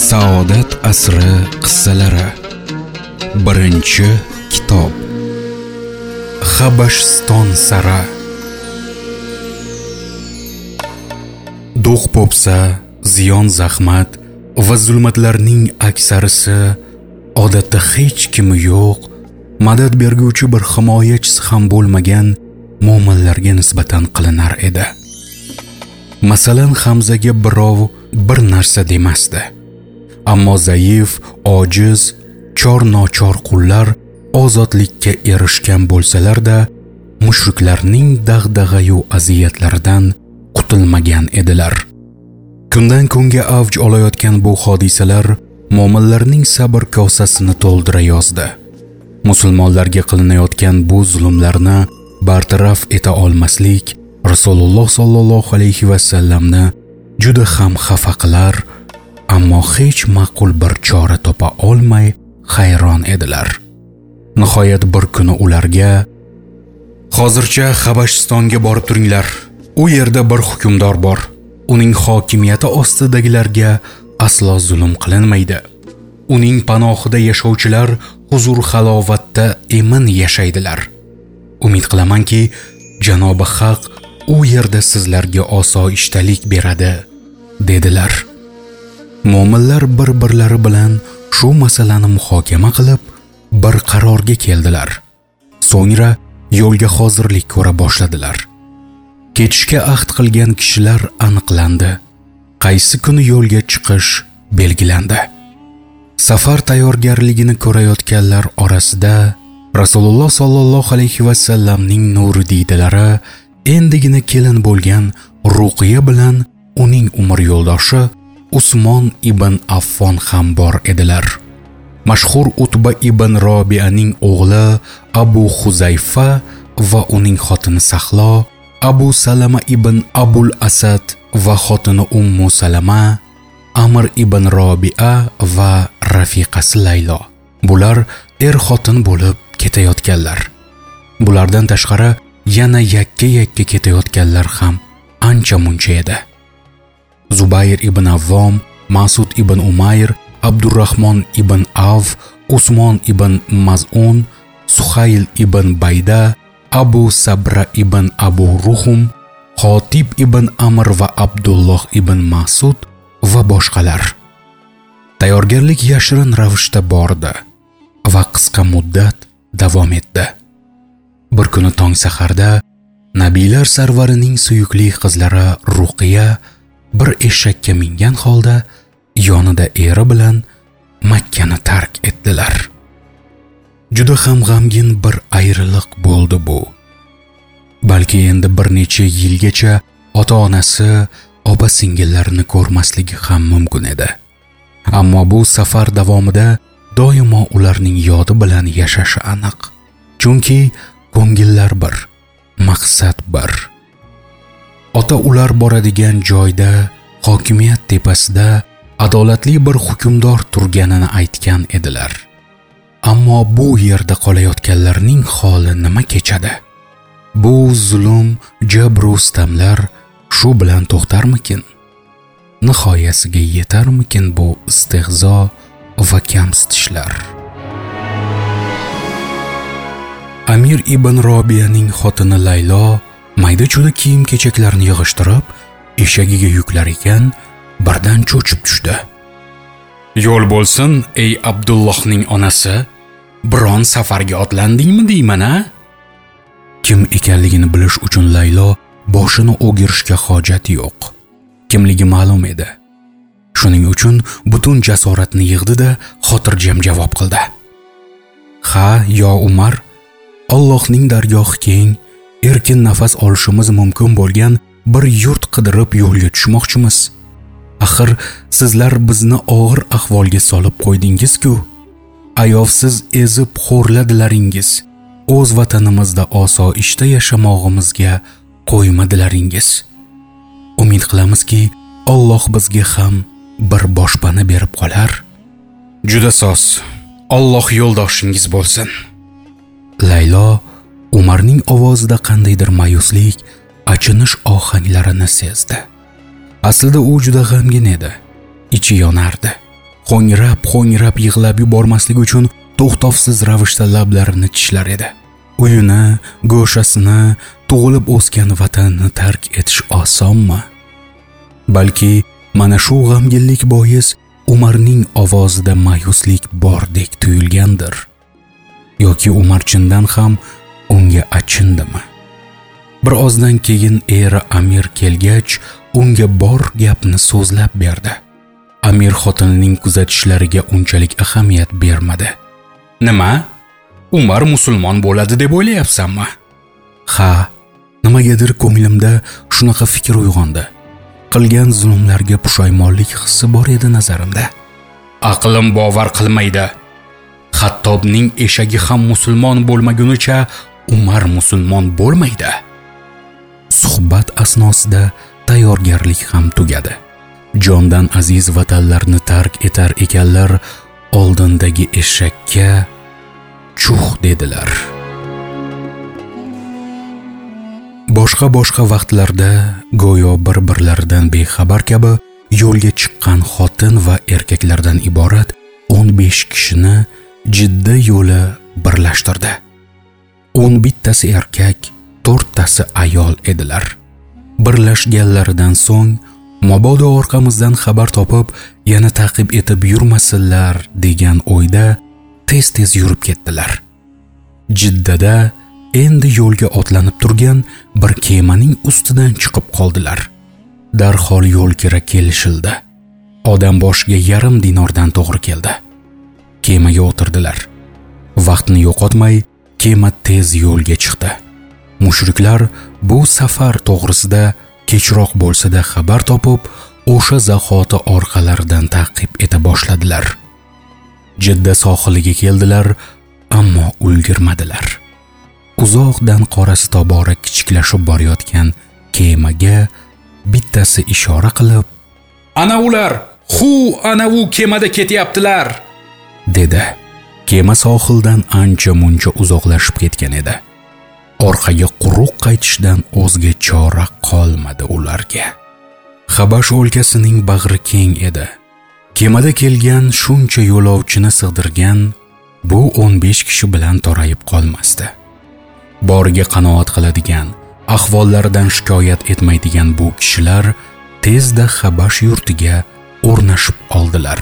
Saodat asri qissalari. Birinchi kitob. Habashiston sara. Do'q popsa, ziyon zahmat va zulmatlarning aksarisi odatda hech kimi yo'q, madad berguvchi bir himoyachisi ham bo'lmagan mo'minlarga nisbatan qilinar edi. Masalan, Hamzaga birov bir narsa demasdi. Ammo zaif, ojiz, chor-nochor qullar ozodlikka erishgan bo'lsalar-da, mushriklarning dag'dag'a-yu aziyatlaridan qutulmagan edilar. Kundan kunga avj olayotgan bu hodisalar mo'minlarning sabr kosasini to'ldira yozdi. Musulmonlarga qilinayotgan bu zulmlarni bartaraf eta olmaslik Rasululloh sollallohu alayhi va sallamni juda ham xafa qilar, ammo hech ma'qul bir chora topa olmay hayron edilar. Nihoyat bir kuni ularga: "Hozircha Habashistonga borib turinglar. U yerda bir hukmdor bor. Uning hokimiyati ostidagilarga aslo zulm qilinmaydi. Uning panohida yashovchilar huzur halovatda emin yashaydilar. Umid qilamanki, Janobi Haq u yerda sizlarga osoyishtalik beradi", dedilar. Mo'minlar bir-birlari bilan shu masalani muhokama qilib, bir qarorga keldilar. So'ngra yo'lga hozirlik ko'ra boshladilar. Ketishga ahd qilgan kishilar aniqlandi. Qaysi kuni yo'lga chiqish belgilandi. Safar tayyorgarligini ko'rayotganlar orasida Rasululloh sollallohu alayhi va sallamning nuri diydalari endigina kelin bo'lgan Ruqiya bilan uning umr yo'ldoshi Usmon ibn Affon ham bor edilar. Mashhur Utba ibn Robiyaning o'g'li Abu Huzayfa va uning xotini Sahlo, Abu Salama ibn Abul Asad va xotini Ummu Salama, Amr ibn Robiya va rafiqasi Laylo. Bular xotin bo'lib ketayotganlar. Bulardan tashqari yana yakka-yakka ketayotganlar ham ancha-muncha edi. Zubayr ibn Avvom, Mas'ud ibn Umayr, Abdurrahmon ibn Avf, Usmon ibn Maz'un, Suhayl ibn Bayda, Abu Sabra ibn Abu Ruhum, Xotib ibn Amr va Abdulloh ibn Mas'ud va boshqalar. Tayyorgarlik yashirin ravishda bordi va qisqa muddat davom etdi. Bir kuni tong saharda Nabiylar sarvarining suyukli qizlari Ruqiya bir eshakka mingan holda yonida eri bilan Makkani tark etdilar. Juda ham g'amgin bir ayriliq bo'ldi bu. Balki endi bir necha yilgacha ota-onasi, opa-singillarini ko'rmasligi ham mumkin edi. Ammo bu safar davomida doimo ularning yodi bilan yashashi aniq. Chunki ko'ngillar bir, maqsad bir. Ota ular boradigan joyda, hokimiyat tepasida adolatli bir hukmdor turganini aytgan edilar. Ammo bu yerda qolayotganlarning holi nima kechadi? Bu zulm, jabr va sitamlar shu bilan to'xtarmikin? Nihoyasiga yetarmikin bu istehzo va kamsitishlar? Amir ibn Robiyaning xotini Laylo mayda-chuda kiyim-kechaklarni yig'ishtirib, eshagiga yuklar ekan, birdan cho'chib tushdi. "Yo'l bo'lsin, ey Abdullohning onasi, biron safarga otlandingmi deyman-a?" Kim ekanligini bilish uchun Laylo boshini o'girishga hojat yo'q. Kimligi ma'lum edi. Shuning uchun butun jasoratni yig'di-da, xotirjam javob qildi. "Ha, yo Umar, Allohning dargohi keng, erkin nafas olishimiz mumkin bo'lgan bir yurt qidirib yo'lga tushmoqchimiz. Axir sizlar bizni og'ir ahvolga solib qo'ydingiz-ku. Ayovsiz ezib xo'rladilaringiz. O'z vatanimizda osoyishta yashamog'imizga qo'ymadilaringiz. Umid qilamizki, Alloh bizga ham bir boshpana berib qolar. Juda soz. Alloh yo'ldoshingiz bo'lsin." Laylo Umarning ovozida qandaydir ma'yuslik, achinish ohanglarini sezdi. Aslida u juda g'amgin edi. Ichi yonardi. Ho'ngrab yig'lab yubormaslik uchun to'xtovsiz ravishda lablarini tishlar edi. Uyini, go'shasini, tug'ilib o'sgan vatanini tark etish osonmi? Balki mana shu g'amginlik bois Umarning ovozida ma'yuslik bordek tuyulgandir. Yoki Umar chindan ham unga achindimi? Bir ozdan keyin eri Amir kelgach, unga bor gapni so'zlab berdi. Amir xotinining kuzatishlariga unchalik ahamiyat bermadi. Nima? Umar musulmon bo'ladi deb o'ylayapsanmi? Ha, nimagadir ko'nglimda shunaqa fikr uyg'ondi. Qilgan zulmlarga pushaymonlik hissi bor edi nazarimda. Aqlim bovar qilmaydi. Xattobning eshagi ham musulmon bo'lmagunicha Umar musulmon bo'lmaydi. Suhbat asnosida tayyorgarlik ham tugadi. Jondan aziz vatanlarni tark etar ekanlar, oldindagi eshakka chuh dedilar. Boshqa vaqtlarda go'yo bir-birlaridan bexabar kabi yo'lga chiqqan xotin va erkaklardan iborat 15 kishini Jidda yo'li birlashtirdi. 11tasi erkak, 4tasi ayol edilar. Birlashganlaridan so'ng mabodo orqamizdan xabar topib, yana ta'qib etib yurmasinlar degan o'yda tez yurib ketdilar. Jiddada endi yo'lga otlanib turgan bir kemaning ustidan chiqib qoldilar. Darhol yo'l kira kelishildi. Odam boshiga yarim dinordan to'g'ri keldi. Kemaga o'tirdilar. Vaqtni yo'qotmay, kema tez yo'lga chiqdi. Mushriklar bu safar to'g'risida kechroq bo'lsa-da xabar topib, o'sha zahoti orqalaridan ta'qib eta boshladilar. Jidda sohiliga keldilar, ammo ulgurmadilar. Uzoqdan qorasi tobora kichiklashib borayotgan kemaga bittasi ishora qilib, "Ana ular, ana u kemada ketyaptilar", dedi. Kema sohildan ancha-muncha uzoqlashib ketgan edi. Orqaga quruq qaytishdan o'zga chora qolmadi ularga. Habash o'lkasining bag'ri keng edi. Kemada kelgan shuncha yo'lovchini sig'dirgan bu 15 kishi bilan torayib qolmasdi. Boriga qanoat qiladigan, ahvollaridan shikoyat etmaydigan bu kishilar tezda Habash yurtiga o'rnashib oldilar.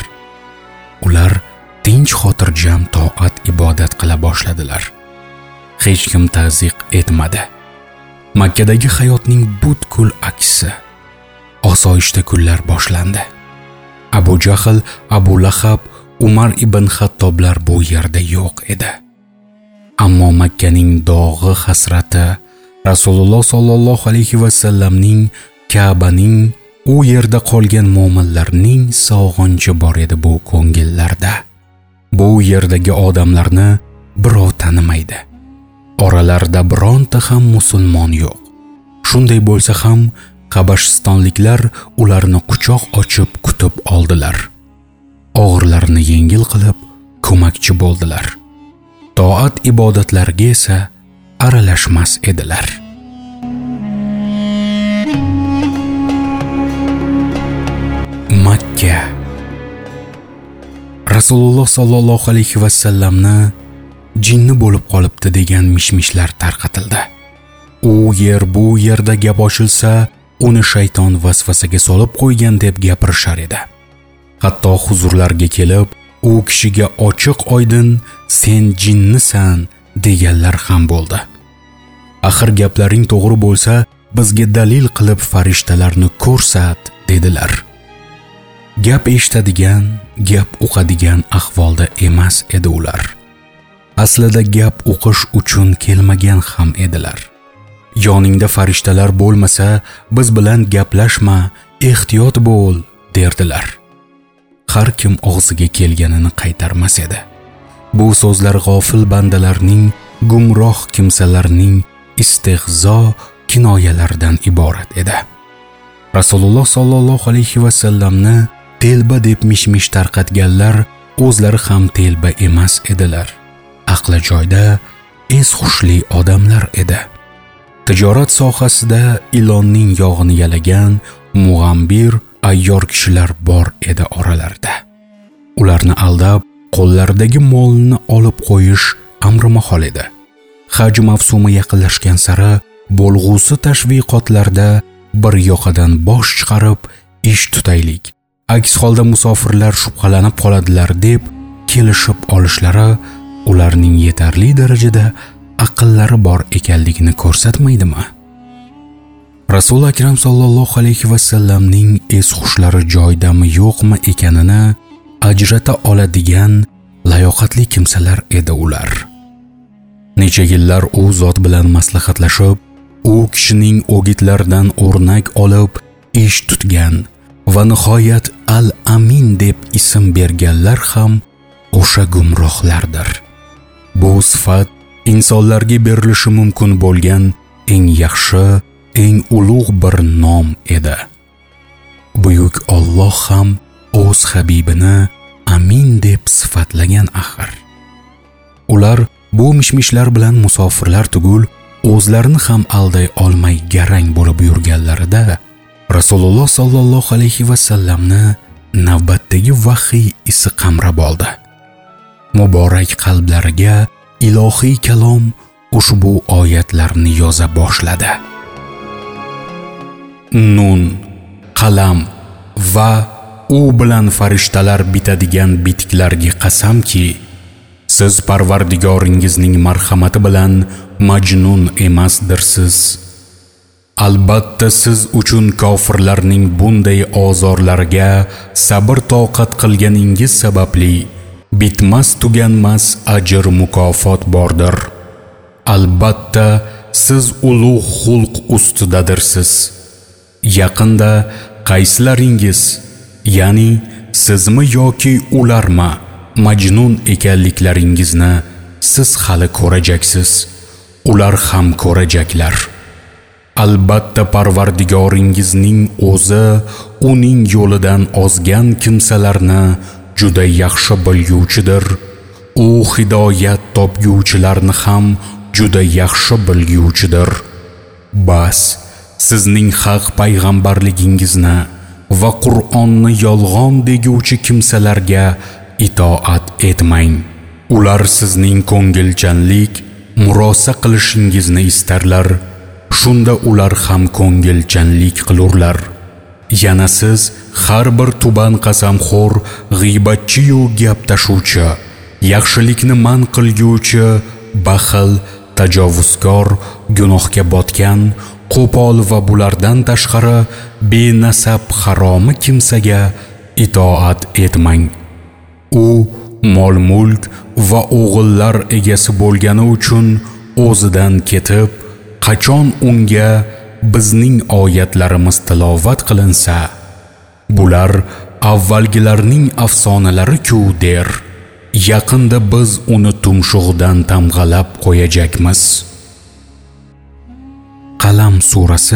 Ular tinch xotirjam toat ibodat qila boshladilar. Hech kim ta'ziq etmadi. Makkadagi hayotning butkul aksi. Osoyishta kunlar boshlandi. Abu Jahl, Abu Lahab, Umar ibn Xattoblar bu yerda yo'q edi. Ammo Makkaning dog'i hasrati, Rasululloh sollallohu alayhi va sallamning, Ka'baning, u yerda qolgan mu'minlarning sog'inchi bor edi bu ko'ngillarda. Bu yerdagi odamlarni birov tanimaydi. Oralarida bironta ham musulmon yo'q. Shunday bo'lsa ham Qabashistonliklar ularni quchoq ochib kutib oldilar. Og'irlarni yengil qilib ko'makchi bo'ldilar. Toat ibodatlarga esa aralashmas edilar. Makka. Rasululloh sollallohu alayhi va sallamni jinni bo'lib qolibdi degan mishmishlar tarqatildi. U yer bu yerda gap ochilsa, uni shayton vasvasaga solib qo'ygan deb gapirishar edi. Hatto huzurlarga kelib, u kishiga ochiq oydin sen jinnisan deganlar ham bo'ldi. Axir gaplaring to'g'ri bo'lsa, bizga dalil qilib farishtalarni ko'rsat dedilar. Gap eshitadigan, gap o'qadigan ahvolda emas edi ular. Aslida gap o'qish uchun kelmagan ham edilar. Yoningda farishtalar bo'lmasa, biz bilan gaplashma, ehtiyot bo'l derdilar. Har kim og'ziga kelganini qaytarmas edi. Bu so'zlar g'ofil bandalarning, gumroh kimsalarning istehzo kinoyalaridan iborat edi. Rasululloh sollallohu alayhi va sallamni telba deb mishmish tarqatganlar o'zlari ham telba emas edilar. Aqli joyda, es-hushli odamlar edi. Tijorat sohasida ilonning yog'ini yalagan, mug'ambir, ayyor kishilar bor edi oralarida. ularni aldab, qo'llaridagi molni olib qo'yish amri mahol edi. Haj mavsumi yaqinlashgan sari bo'lg'usi tashviqotlarda bir yoqadan bosh chiqarib ish tutaylik. Aks holda musofirlar shubhalanib qoladilar deb kelishib olishlari ularning yetarli darajada aqllari bor ekanligini ko'rsatmaydimi? Rasul akram sallallohu alayhi va sallamning es-hushlari joyidami yo'qmi ekanini ajrata oladigan layoqatli kimsalar edi ular. Necha yillar u zot bilan maslahatlashib, u kishining o'gitlaridan o'rnak olib ish tutgan va nihoyat Al-Amin deb ism berganlar ham o'sha gumrohlardir. Bu sifat insonlarga berilishi mumkin bo'lgan eng yaxshi, eng ulug' bir nom edi. Buyuk Alloh ham o'z habibini Amin deb sifatlagan axir. Ular bu mishmishlar bilan musofirlar tugul o'zlarini ham alday olmay garang bo'lib yurganlarida Rasululloh sallallohu alayhi va sallamni navbatdagi vahiy isi qamrab oldi. Muborak qalblariga ilohiy kalom ushbu oyatlarni yoza boshladi. Nun, qalam va u bilan farishtalar bitadigan bitiklarga qasamki, siz Parvardigoringizning marhamati bilan majnun emasdirsiz. Albatta siz uchun kofirlarning bunday ozorlarga sabr toqat qilganingiz sababli bitmas tuganmas ajr mukofot bordir. Albatta siz ulug' xulq ustidadirsiz. Yaqinda qaysilaringiz, ya'ni sizmi yoki ularmi majnun ekanliklaringizni siz hali ko'rajaksiz, ular ham ko'rajaklar. Albatta Parvardigoringizning o'zi uning yo'lidan ozgan kimsalarni juda yaxshi bilguvchidir. U hidoyat topguvchilarni ham juda yaxshi bilguvchidir. Bas, sizning haq payg'ambarligingizni va Qur'onni yolg'on deguvchi kimsalarga itoat etmang. Ular sizning ko'ngilchanlik, murosa qilishingizni istarlar. Shunda ular ham ko'ngilchanlik qilurlar. Yana siz har bir tuban qasamxo'r, g'iybatchi yu gap tashuvchi, yaxshilikni man qilguvchi, baxil, tajovuzkor, gunohga botgan, qo'pol va bulardan tashqari benasab haromi kimsaga itoat etmang. U mol-mulk va o'g'illar egasi bo'lgani uchun o'zidan ketib, qachon unga bizning oyatlarimiz tilovat qilinsa, bular avvalgilarning afsonalari-ku der. Yaqinda biz uni tumshug'idan tamg'alab qo'yajakmiz. Qalam surasi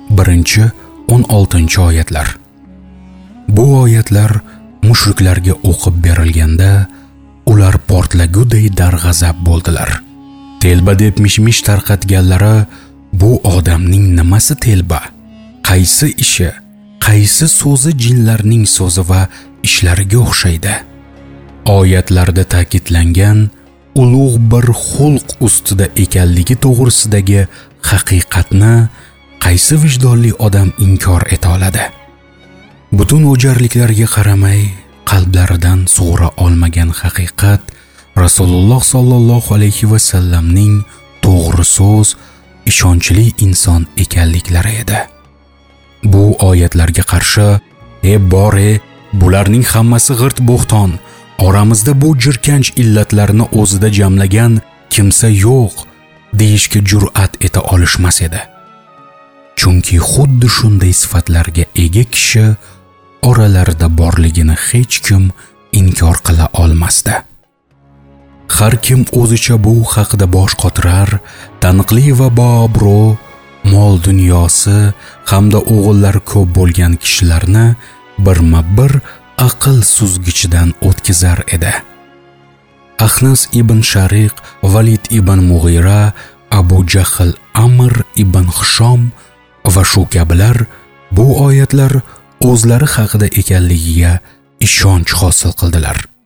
1-16 oyatlar. Bu oyatlar mushriklarga o'qib berilganda ular portlaguday darg'azab bo'ldilar. Telba deb mishmish tarqatganlari bu odamning nimasi telba? Qaysi ishi, qaysi so'zi jinlarning so'zi va ishlariga o'xshaydi? Oyatlarda ta'kidlangan ulug' bir xulq ustida ekanligi to'g'risidagi haqiqatni qaysi vijdonli odam inkor eta oladi? Butun o'jarliklarga qaramay, qalblaridan sug'ura olmagan haqiqat Rasululloh sallallohu alayhi va sallamning to'g'ri so'z, ishonchli inson ekanliklari edi. Bu oyatlarga qarshi, bore, bularning hammasi g'irt bo'xton, oramizda bu jirkanch illatlarni o'zida jamlagan kimsa yo'q, deyishga jur'at eta olishmas edi. Chunki xuddi shunday sifatlarga ega kishi oralarida borligini hech kim inkor qila olmasdi. Har kim o'zicha bu haqida bosh qotirar, taniqli va boobro', mol dunyosi hamda o'g'illari ko'p bo'lgan kishilarni birma-bir aql suzgichidan o'tkazar edi. Ahnas ibn Shariq, Valid ibn Mughira, Abu Jahl, Amr ibn Hishom va shu kabilar bu oyatlar o'zlari haqida ekanligiga ishonch hosil qildilar.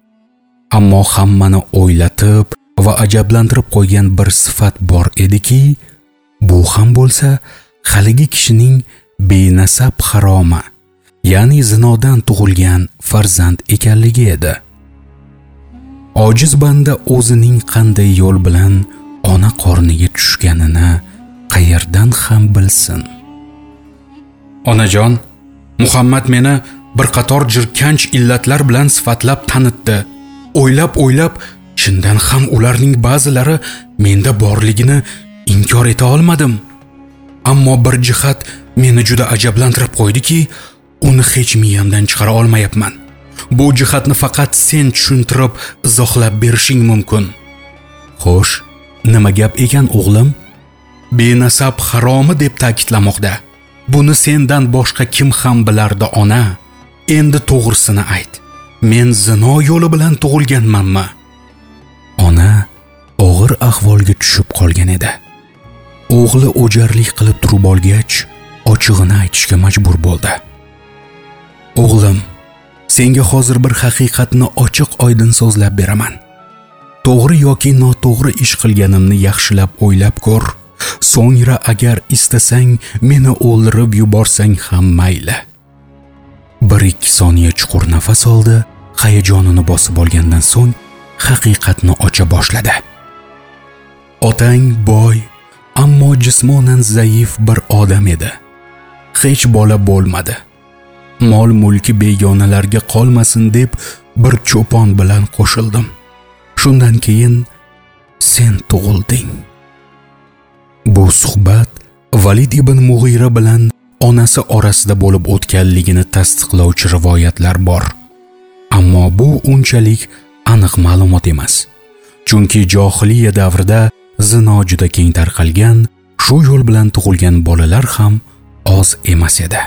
ammo hammani o'ylatib va ajablantirib qo'ygan bir sifat bor ediki, bu ham bo'lsa haligi kishining benasab haromi, ya'ni zinodan tug'ilgan farzand ekanligi edi. Ojiz banda o'zining qanday yo'l bilan ona qorniga tushganini qayerdan ham bilsin? Onajon, Muhammad meni bir qator jirkanch illatlar bilan sifatlab tanitdi. O'ylab chindan ham ularning ba'zilari menda borligini inkor eta olmadim. Ammo bir jihat meni juda ajablantirib qo'ydiki, uni hech miyamdan chiqara olmayapman. Bu jihatni faqat sen tushuntirib, izohlab berishing mumkin. Xo'sh, nima gap ekan o'g'lim? Benasab haromi deb ta'kidlamoqda. Buni sendan boshqa kim ham bilardi, ona? Endi to'g'risini ayt. Men zino yo'li bilan tug'ilganmanmi? Ona og'ir ahvolga tushib qolgan edi. O'g'li o'jarlik qilib turib olgach, ochig'ini aytishga majbur bo'ldi. O'g'lim, senga hozir bir haqiqatni ochiq-oydin so'zlab beraman. To'g'ri yoki noto'g'ri ish qilganimni yaxshilab o'ylab ko'r. So'ngra agar istasang meni o'ldirib yuborsang ham mayli. 1-2 soniya chuqur nafas oldi, hayajonini bosib olgandan so'ng haqiqatni ocha boshladi. Otang boy, ammo jismonan zaif bir odam edi. Hech bola bo'lmadi. Mol-mulki begonalarga qolmasin deb bir cho'pon bilan qo'shildim. Shundan keyin sen tug'ilding. Bu suhbat Valid ibn Mughira bilan onasi orasida bo'lib o'tganligini tasdiqlovchi rivoyatlar bor. Ammo bu unchalik aniq ma'lumot emas. Chunki johiliya davrida zino juda keng tarqalgan, shu yo'l bilan tug'ilgan bolalar ham oz emas edi.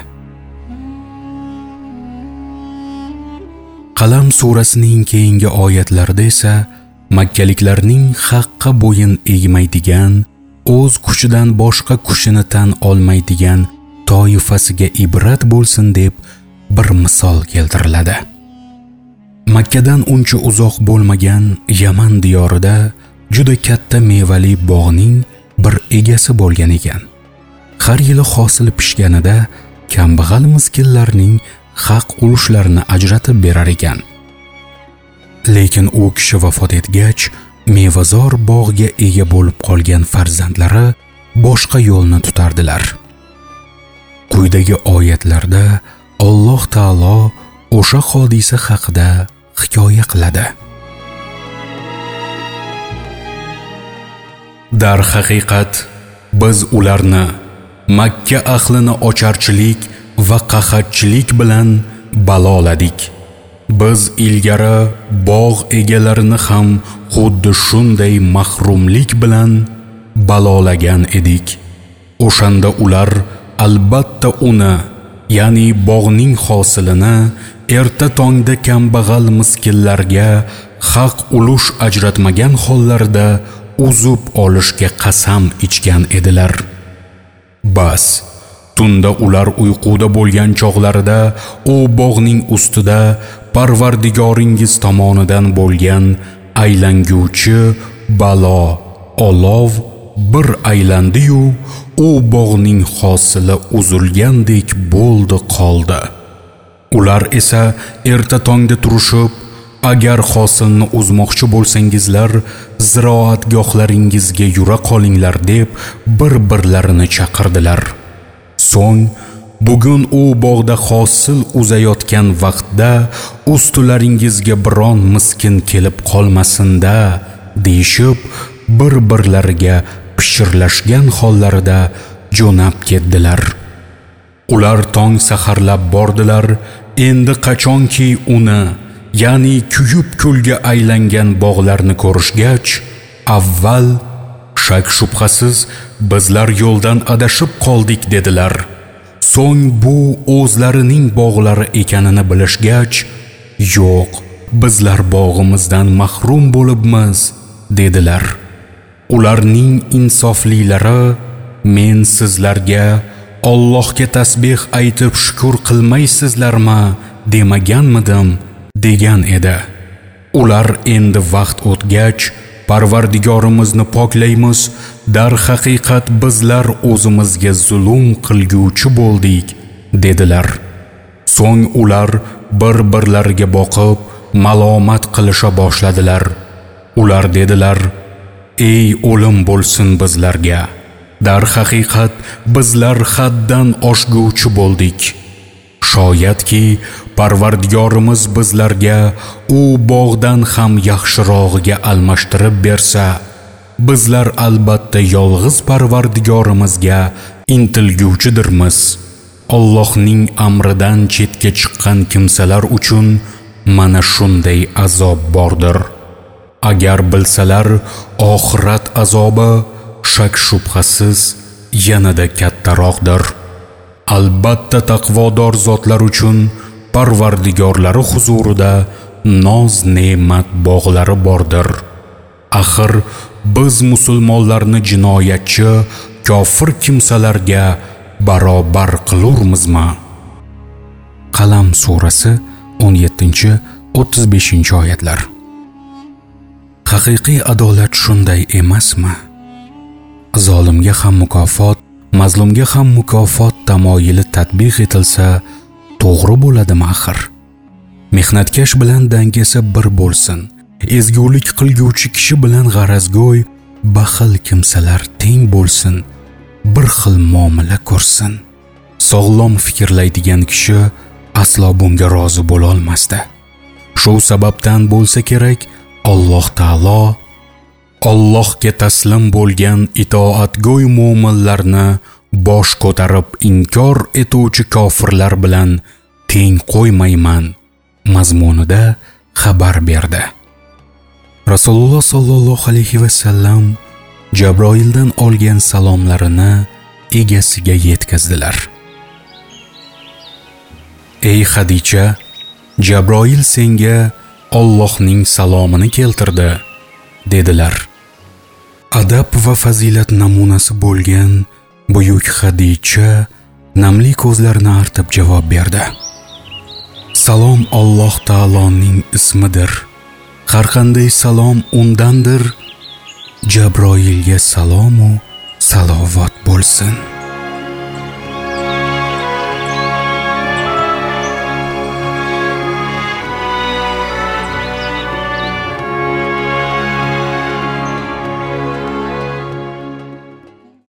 Qalam surasining keyingi oyatlarida esa makkaliklarning haqqa bo'yin egmaydigan, o'z kuchidan boshqa kuchini tan olmaydigan toifasiga ibrat bo'lsin deb bir misol keltiriladi. Makkadan uncha uzoq bo'lmagan Yaman diyorida juda katta mevali bog'ning bir egasi bo'lgan ekan. Har yili hosil pishganida kambag'al miskinlarning haq ulushlarini ajratib berar ekan. Lekin u kishi vafot etgach, mevazor bog'ga ega bo'lib qolgan farzandlari boshqa yo'lni tutardilar. Quyidagi oyatlarda Alloh taolo o'sha hodisa haqida hikoya qiladi. Dar haqiqat biz ularni Makka ahlini ocharchilik va qahatchilik bilan baloladik. Biz ilgari bog' egalarini ham xuddi shunday mahrumlik bilan balolagan edik. O'shanda ular albatta uni, ya'ni bog'ning hosilini erta tongda kambag'al miskinlarga haq ulush ajratmagan hollarda uzib olishga qasam ichgan edilar. Bas, tunda ular uyquda bo'lgan chog'larida u bog'ning ustida Parvardigoringiz tomonidan bo'lgan aylanguvchi balo, olov bir aylandi-yu, u bog'ning hosili uzilgandek bo'ldi qoldi. Ular esa erta tongda turishib, agar hosilni uzmoqchi bo'lsangizlar, ziroatgohlaringizga yura qolinglar deb bir-birlarini chaqirdilar. So'ng bugun u bog'da hosil uzayotgan vaqtda ustularingizga biron miskin kelib qolmasin-da deyishib, bir-birlariga pishirlashgan hollarida jo'nab ketdilar. Ular tong saharlab bordilar. Endi qachonki uni, ya'ni kuyib kulga aylangan bog'larni ko'rishgach, avval shak shubhasiz bizlar yo'ldan adashib qoldik dedilar. So'ng bu o'zlarining bog'lari ekanini bilishgach, yo'q, bizlar bog'imizdan mahrum bo'libmiz dedilar. Ularning insoflilari, men sizlarga Allohga tasbih aytib shukr qilmaysizlarmi demaganmidim degan edi. Ular endi vaqt o'tgach Parvardigorimizni poklaymiz, dar haqiqat bizlar o'zimizga zulm qilguvchi bo'ldik dedilar. So'ng ular bir-birlariga boqib malomat qilisha boshladilar. Ular dedilar: "Ey o'lim bo'lsin bizlarga! Dar haqiqat bizlar haddan oshguvchi bo'ldik. Shoyatki Parvardigorimiz bizlarga u bog'dan ham yaxshirog'iga almashtirib bersa, bizlar albatta yolg'iz Parvardigorimizga intilguvchidirmiz. Allohning amridan chetga chiqqan kimsalar uchun mana shunday azob bordir. Agar bilsalar, oxirat azobi shak shubhasiz yanada kattaroqdir. Albatta taqvodor zotlar uchun Parvardigorlari huzurida noz-ne'mat bog'lari bordir. Axir biz musulmonlarni jinoyatchi, kofir kimsalarga barobar qilurmizmi?" Qalam surasi 17-35 oyatlar. Haqiqiy adolat shunday emasmi? Zolimga ham mukofot, mazlumga ham mukofot tamoyili tatbiq etilsa, to'g'ri bo'ladimi axir? Mehnatkash bilan dangasa bir bo'lsin. Ezgulik qilguvchi kishi bilan g'arazgo'y, baxil kimsalar teng bo'lsin. Bir xil muomala ko'rsin. Sog'lom fikrlaydigan kishi aslo bunga rozi bo'la olmasdi. Shu sababdan bo'lsa kerak, Alloh taolo Allohga taslim bo'lgan itoatgo'y mu'minlarni bosh ko'tarib inkor etuvchi kofirlar bilan teng qo'ymayman mazmunida xabar berdi. Rasululloh sollallohu alayhi va sallam Jabroildan olgan salomlarini egasiga yetkazdilar. "Ey Xadicha, Jabroil senga Allohning salomini keltirdi", dedilar. Adab va fazilat namunasi bo'lgan buyuk Xadicha namli ko'zlarini artib javob berdi: "Salom Alloh taoloning ismidir. Har qanday salom undandir. Jabroilga salom va salovat bo'lsin."